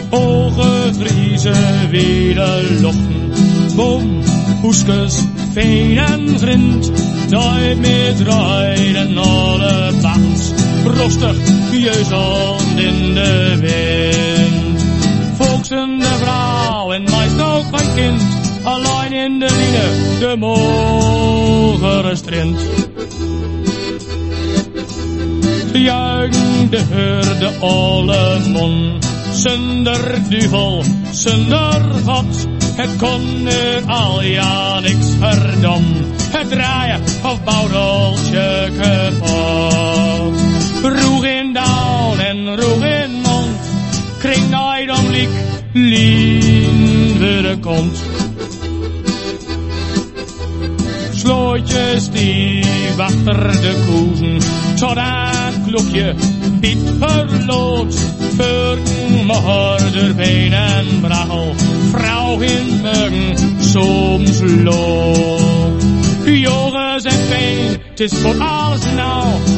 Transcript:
Hoge Friese wederlochten, boom, hoeskes, veen en vriend, nooit meer draaien alle bakkens, rostig, jeuzeld in de wind. Volksen de vrouw en meest ook mijn kind, alleen in de lieden, de mogere strint. Juichen de herde alle mon, zonder duvel, zonder God. Het kon er al ja niks verdom, het draaien of bouwdeltje kapot. Roeg in down en roeg in mond, kring nooit om liek, lien weer de kont. Slootjes die achter de koezen, tot een klokje piep verloot. Vermoorder been en brachel, vrouw in muggen, soms lood. Jongens en veen, het is voor alles nou,